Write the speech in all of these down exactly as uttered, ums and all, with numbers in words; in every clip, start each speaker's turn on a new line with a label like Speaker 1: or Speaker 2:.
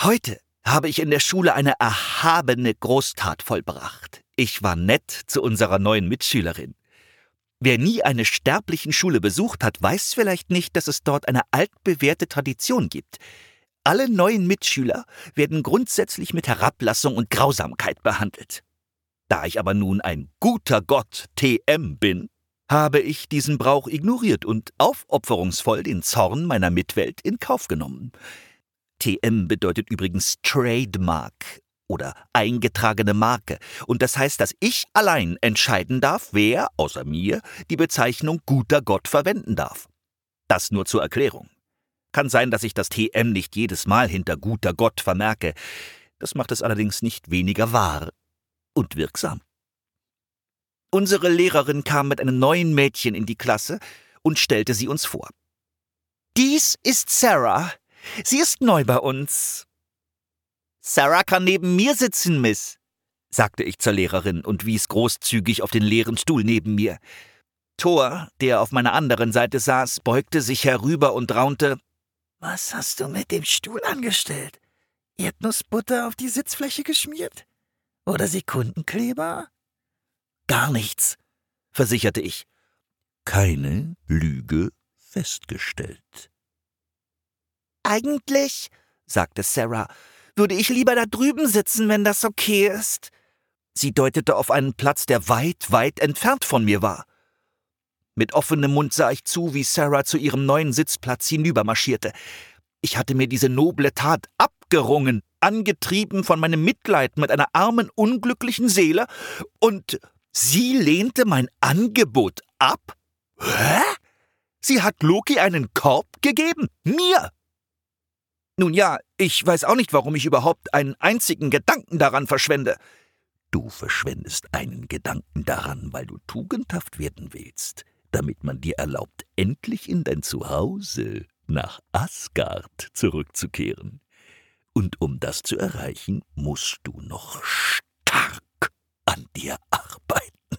Speaker 1: Heute habe ich in der Schule eine erhabene Großtat vollbracht. Ich war nett zu unserer neuen Mitschülerin. Wer nie eine sterblichen Schule besucht hat, weiß vielleicht nicht, dass es dort eine altbewährte Tradition gibt. Alle neuen Mitschüler werden grundsätzlich mit Herablassung und Grausamkeit behandelt. Da ich aber nun ein guter Gott T M bin, habe ich diesen Brauch ignoriert und aufopferungsvoll den Zorn meiner Mitwelt in Kauf genommen. T M bedeutet übrigens Trademark oder eingetragene Marke. Und das heißt, dass ich allein entscheiden darf, wer, außer mir, die Bezeichnung guter Gott verwenden darf. Das nur zur Erklärung. Kann sein, dass ich das T M nicht jedes Mal hinter guter Gott vermerke. Das macht es allerdings nicht weniger wahr und wirksam. Unsere Lehrerin kam mit einem neuen Mädchen in die Klasse und stellte sie uns vor. Dies ist Sarah. Sie ist neu bei uns. Sarah kann neben mir sitzen, Miss, sagte ich zur Lehrerin und wies großzügig auf den leeren Stuhl neben mir. Thor, der auf meiner anderen Seite saß, beugte sich herüber und raunte: Was hast du mit dem Stuhl angestellt? Erdnussbutter auf die Sitzfläche geschmiert? Oder Sekundenkleber? Gar nichts, versicherte ich. Keine Lüge festgestellt. Eigentlich, sagte Sarah, würde ich lieber da drüben sitzen, wenn das okay ist. Sie deutete auf einen Platz, der weit, weit entfernt von mir war. Mit offenem Mund sah ich zu, wie Sarah zu ihrem neuen Sitzplatz hinübermarschierte. Ich hatte mir diese noble Tat abgerungen, angetrieben von meinem Mitleid mit einer armen, unglücklichen Seele, und sie lehnte mein Angebot ab? Hä? Sie hat Loki einen Korb gegeben? Mir! Nun ja, ich weiß auch nicht, warum ich überhaupt einen einzigen Gedanken daran verschwende. Du verschwendest einen Gedanken daran, weil du tugendhaft werden willst, damit man dir erlaubt, endlich in dein Zuhause nach Asgard zurückzukehren. Und um das zu erreichen, musst du noch stark an dir arbeiten.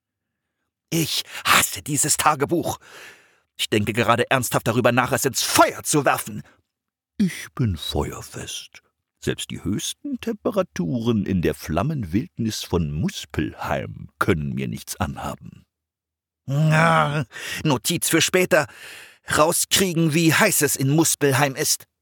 Speaker 1: Ich hasse dieses Tagebuch. Ich denke gerade ernsthaft darüber nach, es ins Feuer zu werfen. Ich bin feuerfest. Selbst die höchsten Temperaturen in der Flammenwildnis von Muspelheim können mir nichts anhaben. Na, Notiz für später. Rauskriegen, wie heiß es in Muspelheim ist.